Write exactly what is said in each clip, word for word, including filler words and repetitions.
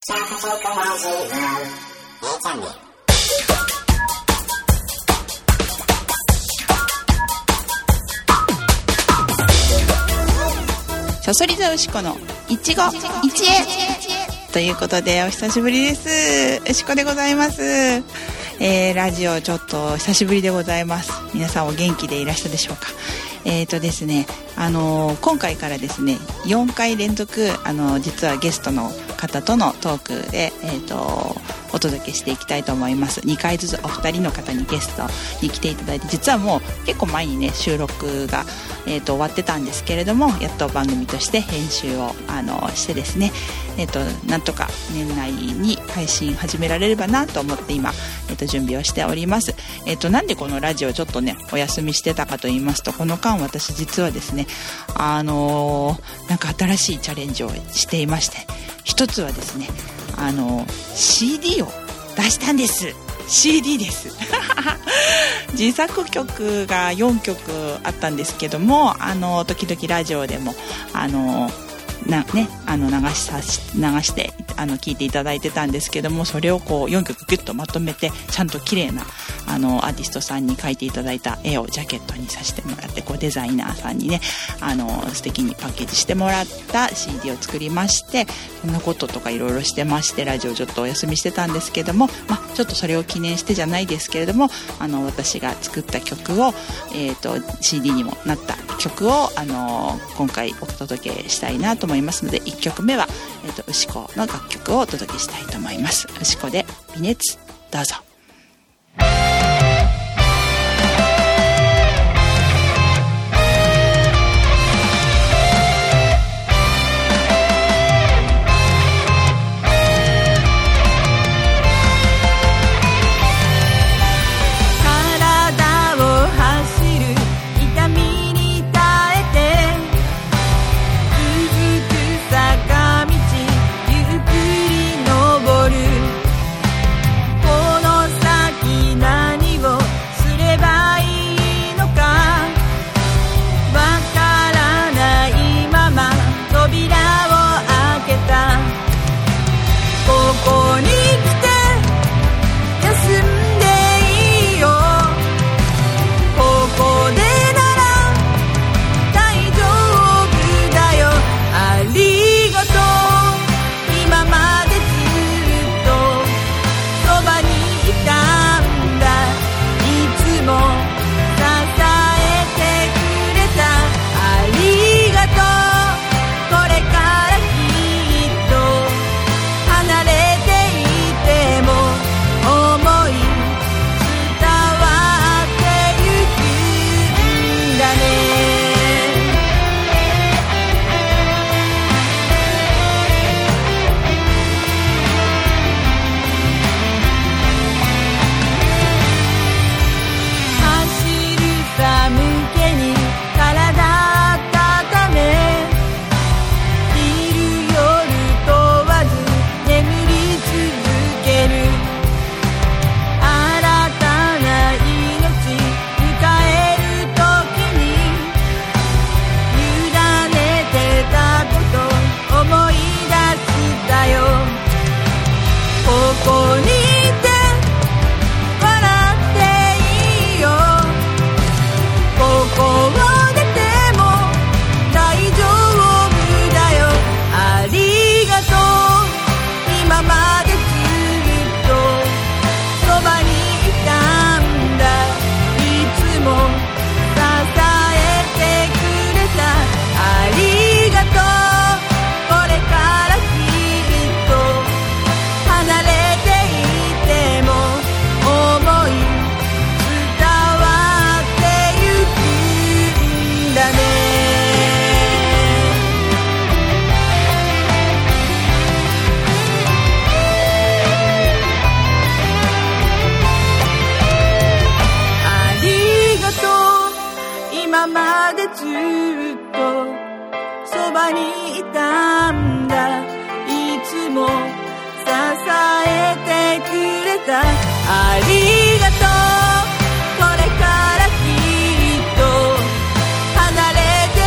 さそり座うしこのいちご一会ということで、お久しぶりです。うしこでございます。えー、ラジオちょっと久しぶりでございます。皆さんお元気でいらしたでしょうか。えーとですね、あのー、今回からですねよんかい連続、あのー、実はゲストの方とのトークで、えーとお届けしていきたいと思います。にかいずつお二人の方にゲストに来ていただいて、実はもう結構前にね収録が、えー、と終わってたんですけれども、やっと番組として編集をあのしてですね、えー、となんとか年内に配信始められればなと思って今、えー、と準備をしております。えー、となんでこのラジオちょっとねお休みしてたかと言いますと、この間私実はですね、あのー、なんか新しいチャレンジをしていまして、一つはですね、あの シーディー を出したんです。 シーディー です自作曲がよんきょくあったんですけども、あの時々ラジオでもあのな、ね、あの流しさし流してあの聞いていただいてたんですけども、それをこうよんきょくギュッとまとめて、ちゃんと綺麗なあのアーティストさんに描いていただいた絵をジャケットにさせてもらって、こうデザイナーさんにねあの素敵にパッケージしてもらった シーディー を作りまして、そんなこととかいろいろしてまして、ラジオちょっとお休みしてたんですけども、まあ、ちょっとそれを記念してじゃないですけれども、あの私が作った曲を、えーと、シーディー にもなった曲をあの今回お届けしたいなと思いますので、いっきょくめは、えーと、ウシコの楽曲をお届けしたいと思います。ウシコで微熱、どうぞ。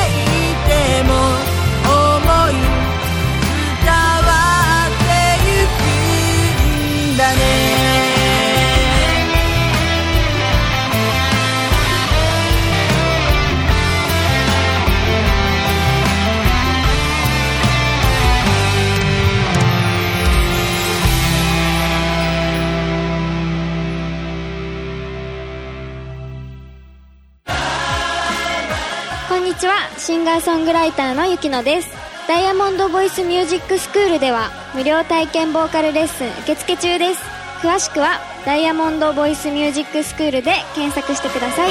「 シンガーソングライターのゆきのです。ダイヤモンドボイスミュージックスクールでは無料体験ボーカルレッスン受付中です。詳しくはダイヤモンドボイスミュージックスクールで検索してください。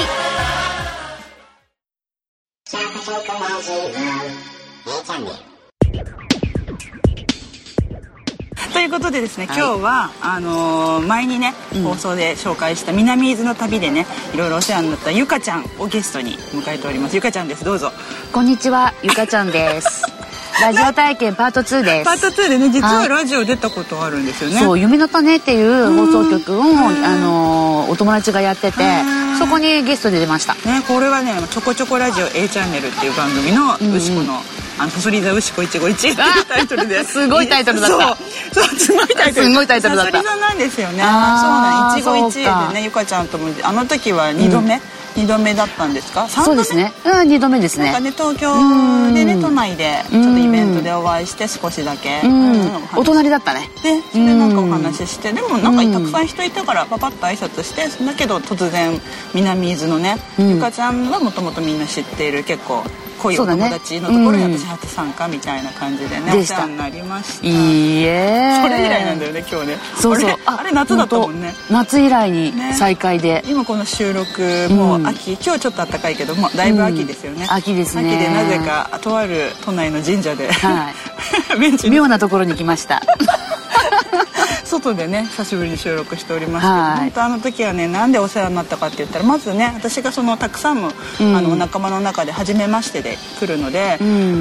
ということでですね、今日はあのー前にね、うん、放送で紹介した南伊豆の旅でね、いろいろお世話になったゆかちゃんをゲストに迎えております。ゆかちゃんです、どうぞ。 こんにちは、ゆかちゃんですラジオ体験パートツーです。 パートツーでね、実はラジオ出たことあるんですよね。 そう、夢の種っていう放送局を、あのー、お友達がやってて、そこにゲストで出ましたね。これはね、ちょこちょこラジオ A チャンネルっていう番組のうしこの、あのさそり座うしこいちごいちっていうタイトルですごいタイトルだった。 そうそう、すごいタイトル、 すごいタイトルだった。 さそり座なんですよね。そうなん、いちごいちでね、ゆかちゃんともあの時はにどめ、うんにどめだったんですか？さんどめ？ そうですね。うん、にどめですね。 なんかね、東京でね、都内でちょっとイベントでお会いして少しだけ、 お隣だったね。 で、それでなんかお話しして、でもなんかたくさん人いたからパパッと挨拶して、だけど突然南伊豆のね、ゆかちゃんはもともとみんな知っている結構濃いお友達のところに私初参加みたいな感じでね、お世話になりました。 いいえ。 それ以来なんだよね、今日ね。 そうそう。 あれ夏だったもんね。 夏以来に再開で。 今この収録もう秋、今日ちょっと暖かいけどもだいぶ秋ですよね。 秋ですね。 秋でなぜかとある都内の神社でベンチ妙なところに来ました。 外でね、久しぶりに収録しておりますけど、本当あの時はね、なんでお世話になったかって言ったら、まずね、私がそのたくさんの、うん、あの仲間の中で初めましてで来るので、うん、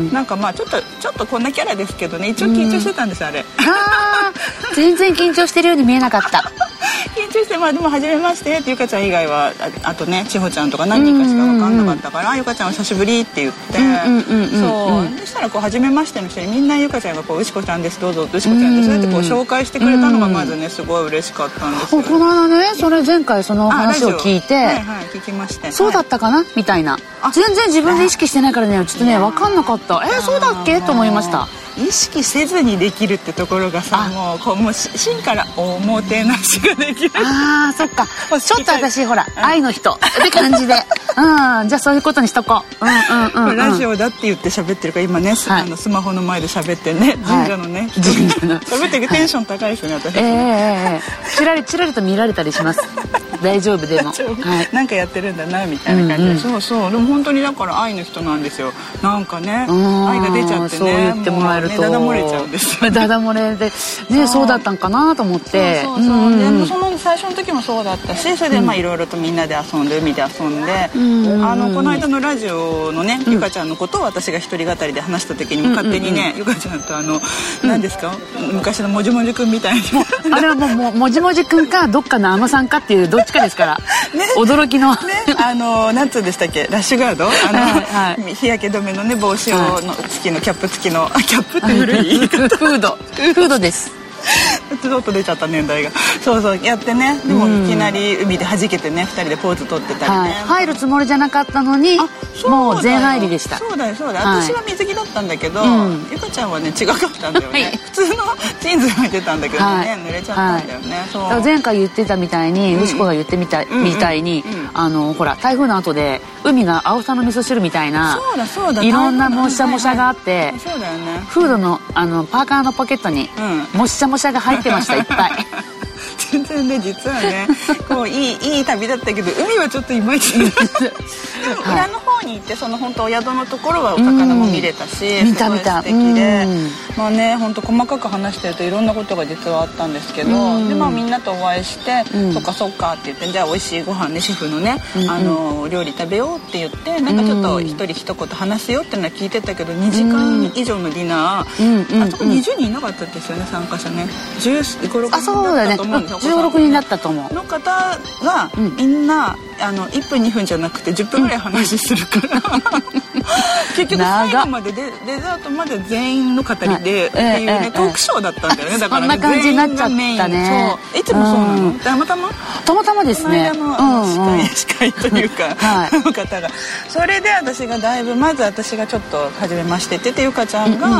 なんかまあちょっとちょっとこんなキャラですけどね、一応緊張してたんです、うん、あれ。 あ全然緊張してるように見えなかった緊張して、まあでも初めましてってゆかちゃん以外は あ, あとね、千穂ちゃんとか何人かしか分かんなかったから、ゆかちゃんお久しぶりって言って、そうそしたらこう初めましての人にみんなゆかちゃんがこう、うしこちゃんです、どうぞ、うしこちゃんですってこう紹介してくれたのがまずね、すごい嬉しかったんですよ。 この間ね、それ前回その話を聞いて、はいはい、聞きまして、 そうだったかな、はい、みたいな、全然自分で意識してないからね、ちょっとね分かんなかった。えー、そうだっけと思いました。 意識せずにできるってところがさ、もうこうもう芯からおもてなしができる。 あー、そっかちょっと私ほら、うん、愛の人って感じでうん、じゃあそういうことにしとこう。うんうんうん、うん、 ラジオだって言って喋ってるから今ね、はい、あのスマホの前で喋ってね、神社のね、はい、神社の喋ってるテンション高いですね、私。 えー、えー、ちらりちらりと見られたりします大丈夫でも、はい、 なんかやってるんだなみたいな感じで、うんうん、そうそう、でも本当にだから愛の人なんですよ。なんかね、愛が出ちゃってね、 そう言ってもらえると、 ね、ダダ漏れちゃうんですよ。 ダダ漏れでね、そうだったんかなと思って、 そうそうそう、うんうん、でもその最初の時もそうだったし、それでまあいろいろとみんなで遊んで海で遊んで、うん、あのこの間のラジオのね、ゆかちゃんのことを私が一人語りで話した時にも勝手にね、ゆかちゃんとあの何ですか、昔のもじもじくんみたいにあれはもうももじもじくんかどっかのあのさんかっていうどっちかですからね、驚きのね、 あの何つうんでしたっけ、ラッシュガード、あの、はいはい、日焼け止めのね帽子をの付きのキャップ付きの、キャップって古い言い方、 フードフードですちょっと出ちゃった年代が、そうそうやってね、でもいきなり海で弾けてね、ふたりでポーズ取ってたりね、はい、 入るつもりじゃなかったのにもう全入りでした。 そうだよそうだよ、はい、私は水着だったんだけど、うん、ゆかちゃんはね違かったんだよね、はい、普通のジーンズ履いてたんだけどね、はい、濡れちゃったんだよね、はい、そう前回言ってたみたいに、うん、うしこが言ってみたい、うん、みたいに、うん、あのほら台風の後で海が青さの味噌汁みたいな、 そうだそうだ、 いろんなもしゃもしゃがあって、はいはい、 そうだよね、 フードのあのパーカーのポケットに、うん、もしゃもしゃが入ってましたいっぱい全然ね、実はねこういいいい旅だったけど海はちょっといまいちでも裏の方に行って、その本当お宿のところはお魚も見れたし、 見た見た、 すごい素敵で、まあね、本当細かく話してるといろんなことが実はあったんですけど、でまあみんなとお会いして、そっかそっかって言って、じゃあ美味しいご飯ね、シェフのね、あの料理食べようって言って、なんかちょっと一人一言話すよってのは聞いてたけど、にじかん以上のディナー、あそこにじゅうにんいなかったですよね、参加者ね、じゅうご、ろくにんだったと思うんですよ。 じゅうろくにんだったと思うの方が、うん、みんなあのいっぷんにふんじゃなくてじゅっぷんぐらい話するから、うん、結局最後までデデザートまで全員の語りで、はい、っていうね、えー、トークショーだったんだよね、だからね、 そんな感じになっちゃったね。 そういつもそうなの、うん、たまたまたまたまですね、 この間の司会、うんうん、司会というか、はい、の方がそれで私がだいぶまず私がちょっと初めましてって言って、ゆかちゃんが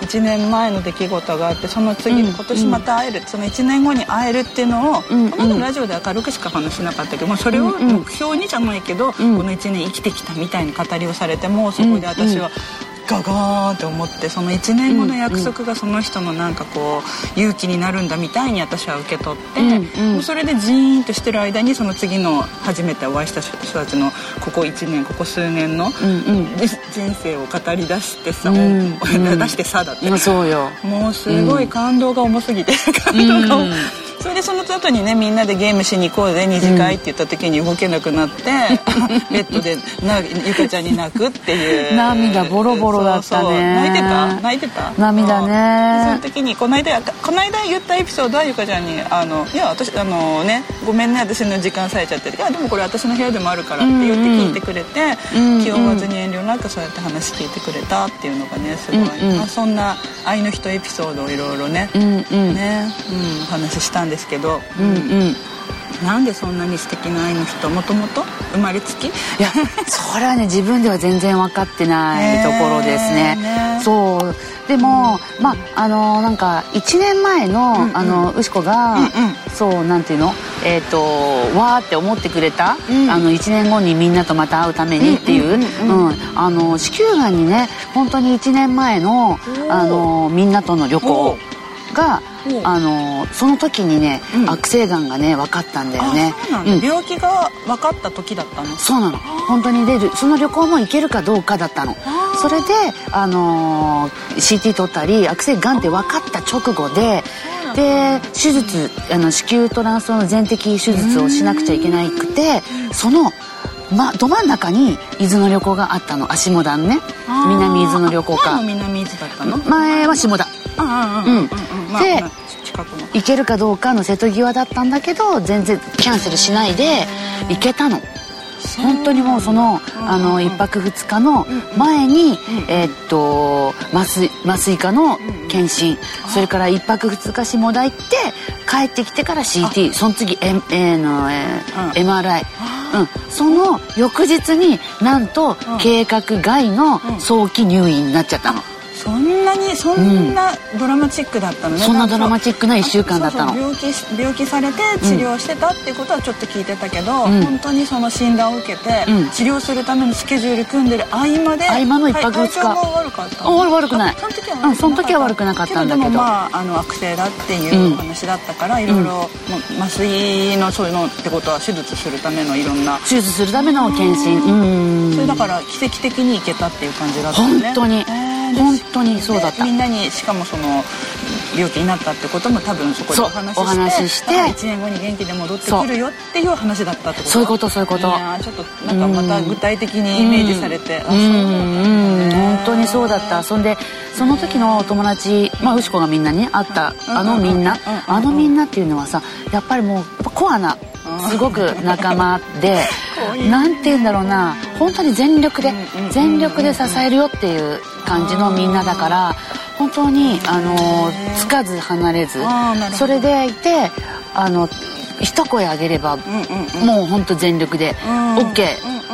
ちねんまえの出来事があって、その次、うん、今年また会える、そのいちねんごに会えるっていうのを、うん、このラジオで明るくしか話しなかったけど、もうそれを目標にじゃないけど、うん、このいちねん生きてきたみたいに語りをされても、そこで私はガガーンって思って、そのいちねんごの約束がその人のなんかこう勇気になるんだみたいに私は受け取って、うんうん、もうそれでジーンとしてる間に、その次の初めてお会いした人たちのここいちねんここ数年の人生を語り出してさ、うんうん、出してさだって、 うんそうよ、もうすごい感動が重すぎて、うん、感動が、うん、それでその後にね、みんなでゲームしに行こうぜ二次会って言った時に動けなくなって、うん、ベッドでなゆかちゃんに泣くっていう涙ボロボロだったね。そうそう、 泣いてた泣いてた涙ね。 その時にこの間この間言ったエピソードはゆかちゃんにあのいや私あのねごめんね私の時間割いちゃって、いやでもこれ私の部屋でもあるからって言って聞いてくれて、うんうん、気負わずに遠慮なくそうやって話聞いてくれたっていうのがねすごい、うんうん、まあ、そんな愛の人エピソードをいろいろね、うんうんね、うん、お話ししたんですけど、うんうん、なんでそんなに素敵な愛の人、もともと生まれつき？いやそれはね自分では全然分かってないところですね。ね、そうでも、うん、まああのなんかいちねんまえの、うんうん、あの牛子が、うんうん、そうなんていうの、えっ、ー、とわーって思ってくれた、うん、あのいちねんごにみんなとまた会うためにっていう、あの子宮がんにね本当にいちねんまえのあのみんなとの旅行があのその時にね、うん、悪性がんがね分かったんだよね。 そうなんだ、うん、病気が分かった時だったの？ そうなの、本当に出る、その旅行も行けるかどうかだったの。それで、あのー、シーティー 取ったり悪性がんって分かった直後でで手術、あの子宮トランスの全摘手術をしなくちゃいけなくて、そのま、ど真ん中に伊豆の旅行があったの。下田ね、南伊豆の旅行か。 前も南伊豆だったの？ 前は下田。うんうん、で、 まあ、近くの行けるかどうかの瀬戸際だったんだけど全然キャンセルしないで行けたの。本当にもうそのあのいっぱくふつかの前にえーっと麻酔麻酔科の検診、それからいっぱくふつか下田行って帰ってきてから シーティー、その次 M、A の、えー、エムアールアイ、うん、その翌日になんと計画外の早期入院になっちゃったの。 そんなにそんなドラマチックだったのね、 うん、そんなドラマチックないっしゅうかんだったの。 そうそう、病気、病気されて治療してたってことはちょっと聞いてたけど、うん、本当にその診断を受けて、うん、治療するためのスケジュール組んでる合間で合間のいっぱくふつか、 体調が悪かったの？悪くない。 その時は悪くなかった、 うん、その時は悪くなかったんだけど、 けどでもまあ、あの悪性だっていうお話だったから、うん、いろいろ、うん、麻酔のそういうのってことは手術するためのいろんな手術するための検診、うん、 それだから奇跡的に行けたっていう感じだったよね。 本当に本当にそうだった。 みんなにしかもその病気になったってことも多分そこでお話しして、 お話ししていちねんごに元気で戻ってくるよっていう話だったってこと？ そういうことそういうこと。いやちょっとなんかまた具体的にイメージされて、 うん、あ、そうだったんだね。本当にそうだった。そんでその時の友達、まあ牛子がみんなに会ったあのみんな、あのみんなっていうのはさ、やっぱりもうコアなすごく仲間でなんて言うんだろうな、本当に全力で全力で支えるよっていう感じのみんなだから、本当にあのつかず離れず、それでいてあの一声あげればもう本当全力で OK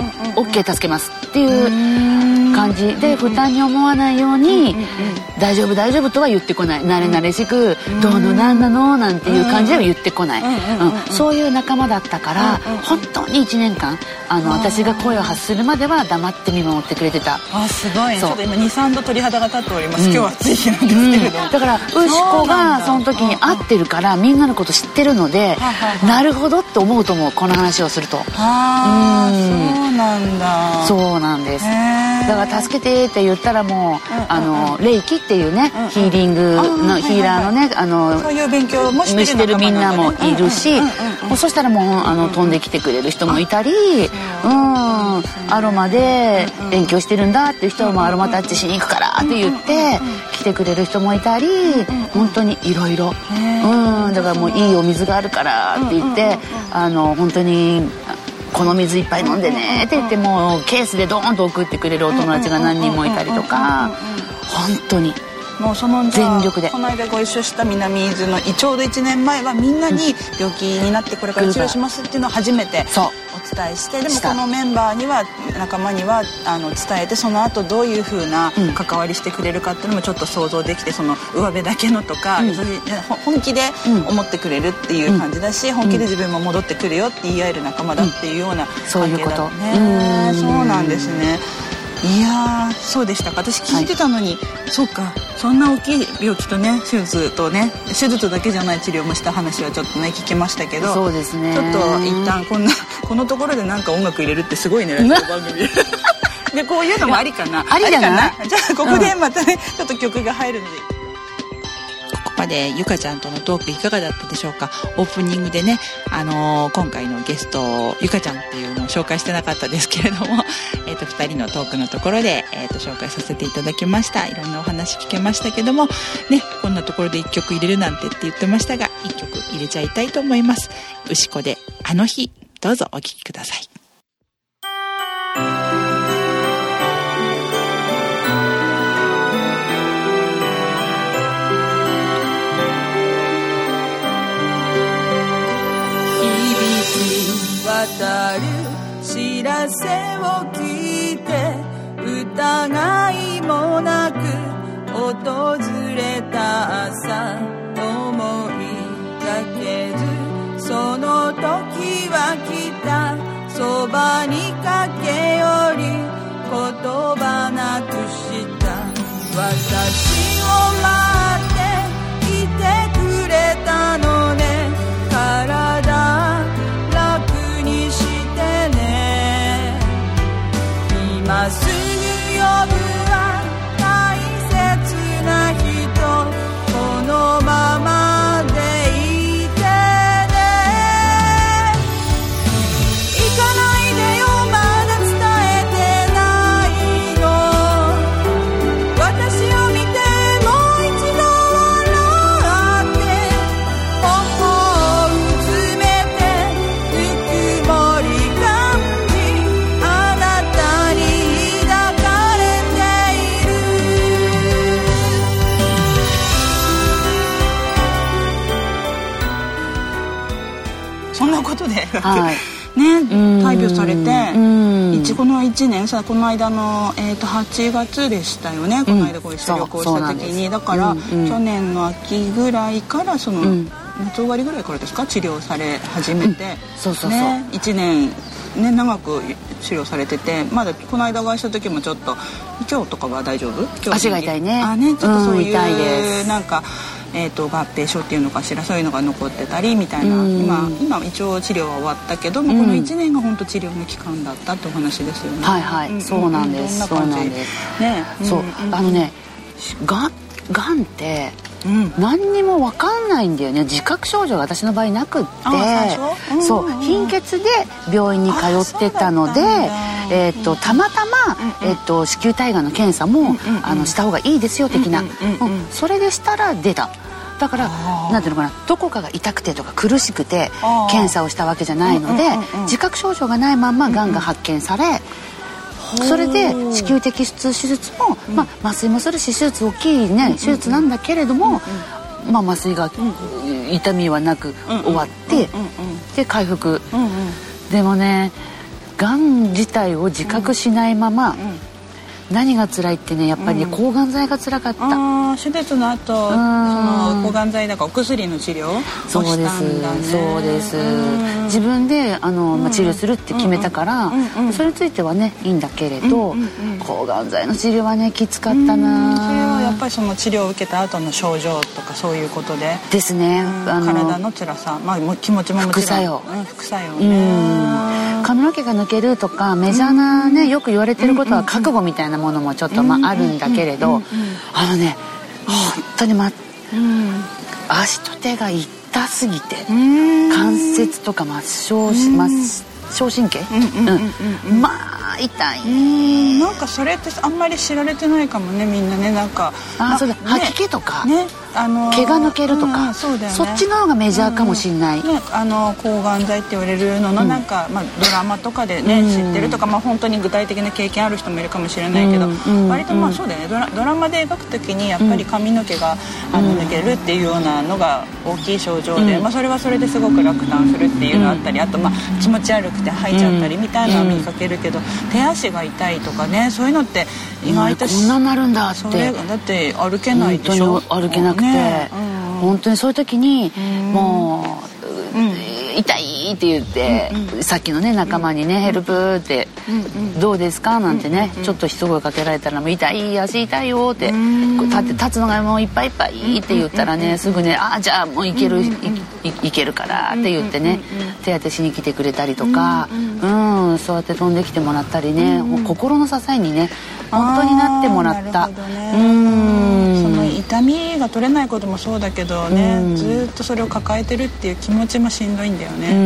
OK 助けますっていう感じで、負担に思わないように大丈夫大丈夫とは言ってこない。慣れ慣れしくどうのなんなのなんていう感じでは言ってこない、うん、そういう仲間だったから本当にいちねんかんあの私が声を発するまでは黙って見守ってくれてた。 あ、すごいね。ちょっと今 にさんど鳥肌が立っております、うん、今日は暑い日なんですけれど、 うん、だから牛子がその時に会ってるからみんなのこと知ってるので、なるほどって思うと思う、この話をすると。 あ、うん、そうなんだ。 そうなんです。だから助けてって言ったらもう、うん、あの霊気っていうね、うん、ヒーリングのヒーラーのね、あのそういう勉強もしてる、 してるみんなもいるし、そしたらもうあの飛んできてくれる人もいたり、うん、アロマで勉強してるんだっていう人もアロマタッチしに行くからって言って来てくれる人もいたり、本当にいろいろ、うん、だからもういいお水があるからって言ってあの本当にこの水いっぱい飲んでねって言ってもケースでドーンと送ってくれるお友達が何人もいたりとか、本当にもうその全力で。 この間ご一緒した南伊豆のちょうどいちねんまえはみんなに病気になってこれから治療しますっていうのを初めてお伝えして、でもこのメンバーには仲間にはあの伝えて、その後どういう風な関わりしてくれるかっていうのもちょっと想像できて、その上辺だけのとか、うん、本気で思ってくれるっていう感じだし、うん、本気で自分も戻ってくるよって言い合える仲間だっていうような関係だね。そうなんですね。いやー、そうでしたか。私聞いてたのに、はい、そうか、そんな大きい病気とね、手術とね、手術だけじゃない治療もした話はちょっとね聞きましたけど、 そうですね、 ちょっと一旦こんなこのところでなんか音楽入れるってすごいね、ラジオ番組でこういうのもありかな。 ありじゃない？ じゃあここでまたね、うん、ちょっと曲が入るので。ここまでゆかちゃんとのトークいかがだったでしょうか。オープニングでね、あのー、今回のゲストゆかちゃんっていうのを紹介してなかったですけれども、えっとふたりのトークのところで、えっと紹介させていただきました。いろんなお話聞けましたけどもね、こんなところでいっきょく入れるなんてって言ってましたが、いっきょく入れちゃいたいと思います。牛子であの日、どうぞお聴きください。 渡る知らせを聞いて、疑いもなく訪れた朝、思いがけずその時は来た、そばに駆け寄り言葉なくした。私を待っていてくれたのね、体にしてね、今すぐ呼ぶわ大切な人、このままでいてね。行かないでよ、まだ伝えてないの、私を見てもう一度笑って、頬をうつめことで、はい、ね、大病されて、いちごのいちねんさ、この間の、えー、とはちがつでしたよね、この間ご一緒旅行した時に。だから、うんうん、去年の秋ぐらいからその、うん、夏終わりぐらいからですか、治療され始めて、うん、そうそうそう、ね、いちねん、ね、長く治療されてて、まだこの間お会いした時もちょっと今日とかは大丈夫？今日足が痛いね。 あ、ね、ちょっとそういう、うん、痛いです。なんかえー、と合併症っていうのかしら、そういうのが残ってたりみたいな、今, 今一応治療は終わったけど、まあ、このいちねんが本当治療の期間だったってお話ですよね。 はいはい、うん、そうなんです。そうなんです、ね、そう、うんうん、あのね、がん、がんって何にも分かんないんだよね。自覚症状が私の場合なくって、うん、そう貧血で病院に通ってたので、えー、とたまたま、えー、と子宮体がんの検査も、うんうんうん、あのした方がいいですよ的な、うんうんうん、それでしたら出た。だからなんていうのかな、どこかが痛くてとか苦しくて検査をしたわけじゃないので、うんうんうんうん、自覚症状がないまんまがんが発見され、うんうん、それで子宮摘出手術も、うん、まあ、麻酔もするし手術大きいね、うんうん、手術なんだけれども、うんうん、まあ、麻酔が、うん、痛みはなく終わって、うんうんうん、で回復、うんうん、でもね、がん自体を自覚しないまま、うんうん、何が辛いってね、やっぱりね、うん、抗がん剤が辛かった。 あ、手術の後、その抗がん剤だからお薬の治療をしたんだね。 そうです、そうです。自分であの、まあ、治療するって決めたから、うんうんうん、それについてはねいいんだけれど、うんうんうん、抗がん剤の治療はねきつかったな。 それはやっぱりその治療を受けた後の症状とかそういうことでですね、 うん、あの体の辛さ、まあ、気持ちももちろん副作用、 うん、副作用ね、 髪の毛が抜けるとかメジャーなね、よく言われてることは覚悟みたいなものもちょっと、まあ、あるんだけれど、あのね、本当に、ま、足と手が痛すぎて、関節とか末梢末梢神経、まあ痛い。 なんかそれってあんまり知られてないかもね、みんなね。なんかあ、そうだ、吐き気とか、 ね、 あのー、 毛が抜けるとか、 うん、そうだよね、 そっちの方がメジャーかもしれない、 うんね、あの抗がん剤って言われるののなんか、うんまあ、ドラマとかでね、うん、知ってるとか、まあ、本当に具体的な経験ある人もいるかもしれないけど、うん、割とまあそうだよね、ドラ、ドラマで描くときにやっぱり髪の毛が、うん、あの抜けるっていうようなのが大きい症状で、うんまあ、それはそれですごく落胆するっていうのがあったり、あとまあ気持ち悪くて吐いちゃったりみたいなのは見かけるけど、手足が痛いとかね、そういうのって意外と、 うん、こんなになるんだって、 それだって歩けないでしょ、 本当に歩けなくて、ねうん、本当にそういう時に、うん、もう、うん痛いって言って、うんうん、さっきのね仲間にね、うん、ヘルプって、うんうん、どうですかなんてね、うんうん、ちょっと一声かけられたらもう痛い足痛いよって、うん、立って立つのがもういっぱいいっぱいって言ったらね、うん、すぐねあじゃあもういける、うん、い, い, いけるからって言ってね、うんうん、手当てしに来てくれたりとか、うんうん、そうやって飛んできてもらったりね、うん、心の支えにね本当になってもらった、ね、うんその痛みが取れないこともそうだけどね、うん、ずっとそれを抱えてるっていう気持ちもしんどいんだよね、うん、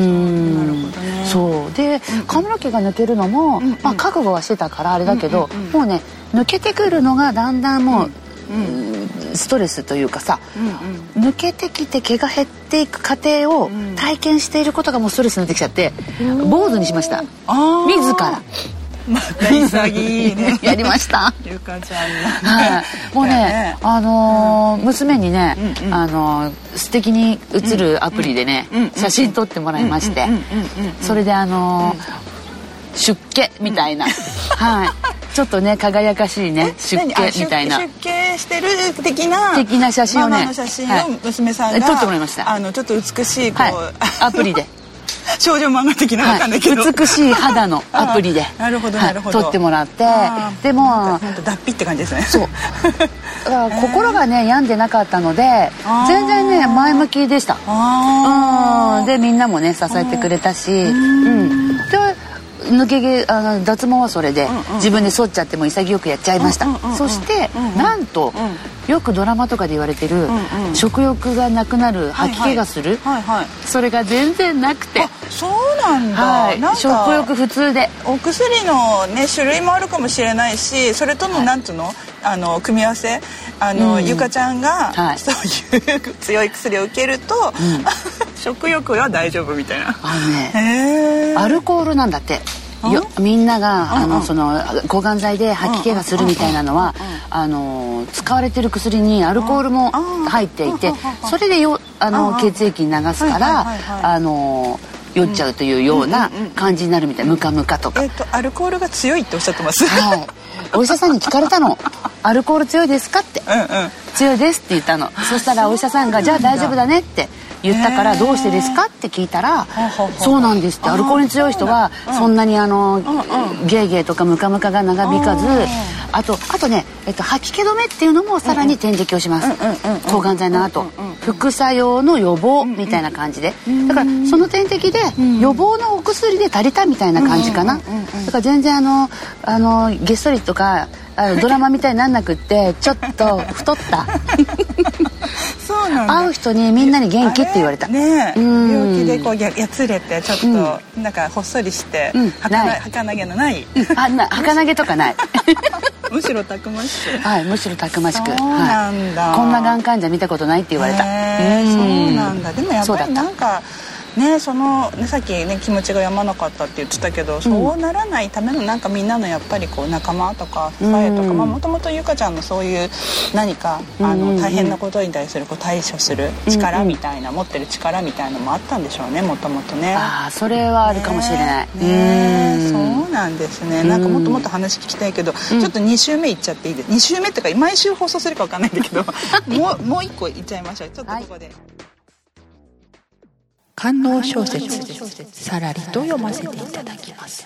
なるほどね。 そうで、うん、髪の毛が抜けるのも、うんまあ、覚悟はしてたからあれだけど、うんうんうん、もうね抜けてくるのがだんだんもう、うんうん、ストレスというかさ、うんうん、抜けてきて毛が減っていく過程を体験していることがもうストレスになってきちゃって、うん、坊主にしました。自らまた潔いねやりましたゆかちゃんの、 はい、もうね、ねあのーうん、娘にね、うんうん、あのー、素敵に写るアプリでね、うんうん、写真撮ってもらいまして、それであのーうん、出家みたいな、はいちょっとね輝かしいね出家みたいな出家してる的な的な写真をねママの写真を娘さんが、 はい、撮ってもらいました。 あのちょっと美しいこう、 はい、アプリで少女漫画的なわかんないけど、 はい、美しい肌のアプリでなるほどなるほど、 はい、撮ってもらって、でも本当脱皮って感じですね。 そうだから心がね病んでなかったので全然ね前向きでした。うんでみんなもね支えてくれたし、うんで抜け毛あの脱毛はそれで、うんうん、自分で剃っちゃっても潔くやっちゃいました、うんうんうんうん、そして、うんうん、なんと、うん、よくドラマとかで言われてる、うんうん、食欲がなくなる吐き気がする、はいはいはいはい、それが全然なくて。 あそうなんだ、 はい、なんか食欲普通でお薬の、ね、種類もあるかもしれないし、それとのなんつうの、はい、あの組み合わせあの、うん、ゆかちゃんが、はい、そういう強い薬を受けると、うん、食欲は大丈夫みたいな。 あのねアルコールなんだってよみんながあのその抗がん剤で吐き気がするみたいなのはあの使われてる薬にアルコールも入っていて、それでよあの血液に流すからあの酔っちゃうというような感じになるみたい。ムカムカとか、 えーとアルコールが強いっておっしゃってます、 はい、お医者さんに聞かれたのアルコール強いですかって、うんうん、強いですって言ったの。そしたらお医者さんがじゃあ大丈夫だねって言ったから、どうしてですかって聞いたら、そうなんですって、アルコールに強い人はそんなにあのゲーゲーとかムカムカが長引かず、あとあとね、えっと、吐き気止めっていうのもさらに点滴をします。抗がん剤の後副作用の予防みたいな感じで、だからその点滴で予防のお薬で足りたみたいな感じかな。だから全然あのあのげっそりとかあのドラマみたいになんなくってちょっと太ったそうなんだ。 会う人にみんなに元気って言われた。 ねえ、病気でこう や, やつれてちょっと、うん、なんかほっそりして、うん、はかな儚げのない、 うん、あな儚げとかないむしろたくましく、 はい、むしろたくましく。 そうなんだ、 はい、こんながん患者見たことないって言われた。 へー、そうなんだ。でもやっぱりなんかね、そのね、さっきね気持ちがやまなかったって言ってたけど、うん、そうならないためのなんかみんなのやっぱりこう仲間とか支えとか、もともとゆかちゃんのそういう何かあの大変なことに対するこう対処する力みたいな、うんうん、持ってる力みたいなのもあったんでしょうね、もともとね。 ああ、それはあるかもしれない。 ね、ね、そうなんですね。なんかもっともっと話聞きたいけど、うん、ちょっとに週目いっちゃっていいです。に週目っていうか毎週放送するか分かんないんだけどもうもういっこいっちゃいましょう。ちょっとここで、はい、官能小説さらりと読ませていただきます。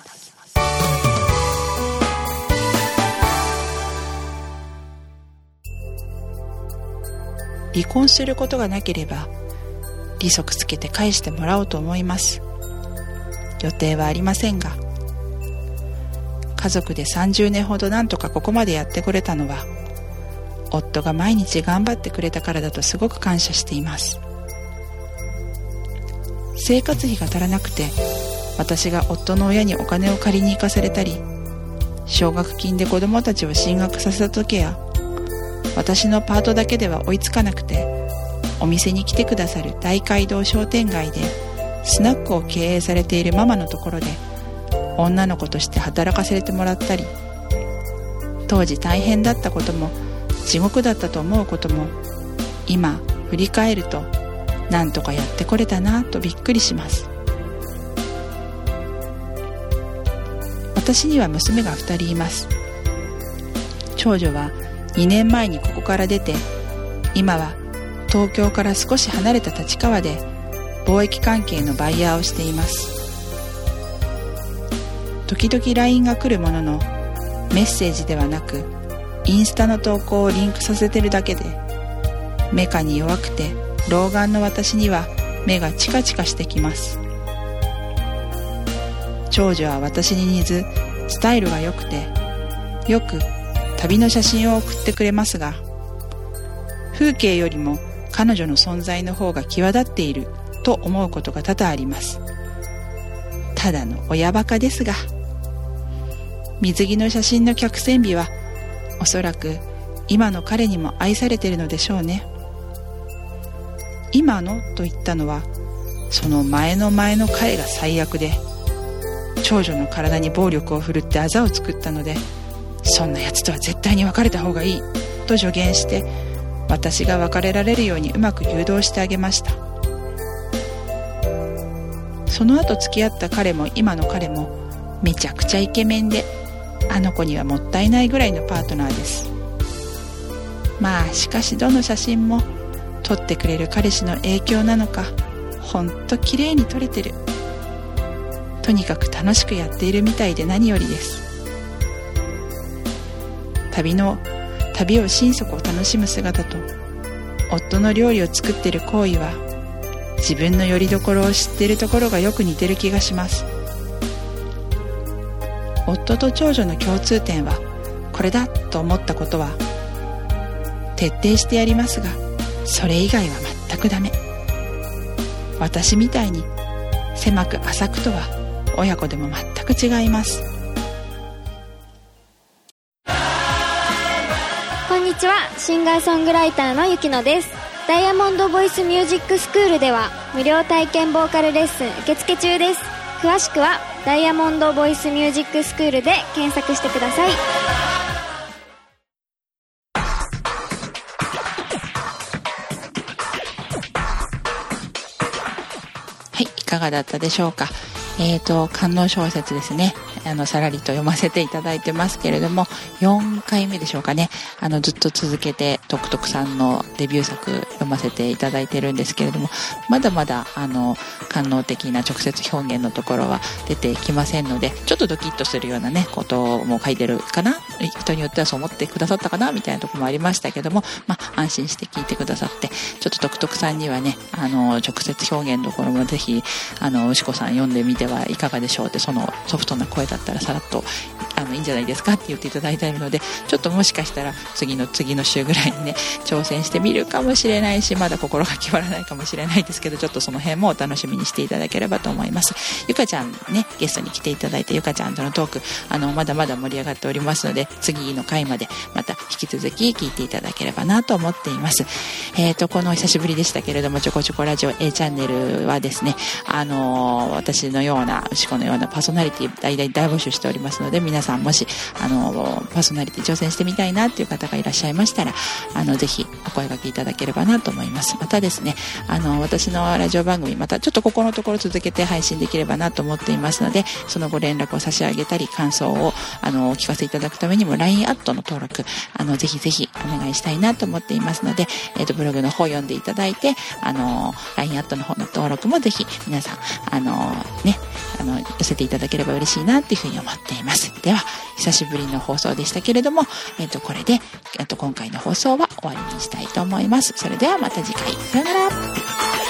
離婚することがなければ利息つけて返してもらおうと思います。予定はありませんが、家族でさんじゅうねんほどなんとかここまでやってこれたのは夫が毎日頑張ってくれたからだとすごく感謝しています。生活費が足らなくて私が夫の親にお金を借りに行かされたり、奨学金で子供たちを進学させた時や私のパートだけでは追いつかなくてお店に来てくださる大街道商店街でスナックを経営されているママのところで女の子として働かせてもらったり、当時大変だったことも地獄だったと思うことも今振り返るとなんとかやってこれたなとびっくりします。私には娘がふたりいます。長女はにねんまえにここから出て、今は東京から少し離れた立川で貿易関係のバイヤーをしています。時々 ライン が来るものの、メッセージではなくインスタの投稿をリンクさせてるだけで、メカに弱くて老眼の私には目がチカチカしてきます。長女は私に似ずスタイルが良くて、よく旅の写真を送ってくれますが、風景よりも彼女の存在の方が際立っていると思うことが多々あります。ただの親バカですが、水着の写真の客船日はおそらく今の彼にも愛されているのでしょうね。今のと言ったのは、その前の前の彼が最悪で、長女の体に暴力を振るってあざを作ったので、そんなやつとは絶対に別れた方がいいと助言して、私が別れられるようにうまく誘導してあげました。その後付き合った彼も今の彼もめちゃくちゃイケメンで、あの子にはもったいないぐらいのパートナーです。まあしかしどの写真も撮ってくれる彼氏の影響なのか、ほんと綺麗に撮れてる。とにかく楽しくやっているみたいで何よりです。旅の旅を心底を楽しむ姿と夫の料理を作っている行為は、自分の拠り所を知っているところがよく似てる気がします。夫と長女の共通点はこれだと思ったことは、徹底してやりますがそれ以外は全くダメ。私みたいに狭く浅くとは親子でも全く違います。 こんにちは、シンガーソングライターのゆきのです。ダイヤモンドボイスミュージックスクールでは無料体験ボーカルレッスン受付中です。詳しくはダイヤモンドボイスミュージックスクールで検索してください。 はい、いかがだったでしょうか。えーと、官能小説ですね。あの、さらりと読ませていただいてますけれども、よんかいめでしょうかね。あの、ずっと続けて、トクトクさんのデビュー作読ませていただいてるんですけれども、まだまだ、あの、官能的な直接表現のところは出てきませんので、ちょっとドキッとするようなね、ことも書いてるかな。人によってはそう思ってくださったかな、みたいなところもありましたけども、まあ、安心して聞いてくださって、ちょっとトクトクさんにはね、あの、直接表現のところもぜひ、あの、牛子さん読んでみてはいかがでしょうって、そのソフトな声だったらさらっとあのいいんじゃないですかって言っていただいているので、ちょっともしかしたら次の次の週ぐらいにね挑戦してみるかもしれないし、まだ心が決まらないかもしれないですけど、ちょっとその辺もお楽しみにしていただければと思います。ゆかちゃんね、ゲストに来ていただいて、ゆかちゃんとのトークあのまだまだ盛り上がっておりますので、次の回までまた引き続き聞いていただければなと思っています。えーとこの久しぶりでしたけれども、ちょこちょこラジオ A チャンネルはですね、あのー、私のような牛子のようなパーソナリティ大々大募集しておりますので、皆さんもしあのパーソナリティ挑戦してみたいなっていう方がいらっしゃいましたら、あのぜひお声掛けいただければなと思います。またですね、あの私のラジオ番組またちょっとここのところ続けて配信できればなと思っていますので、そのご連絡を差し上げたり感想をあのお聞かせいただくためにも ライン アットの登録あのぜひぜひお願いしたいなと思っていますので、えーとブログの方読んでいただいて、あの ライン アットの方の登録もぜひ皆さんあのねあの寄せていただければ嬉しいなっていうふうに思っています。では久しぶりの放送でしたけれども、えっとこれでえっと今回の放送は終わりにしたいと思います。それではまた次回、さよなら。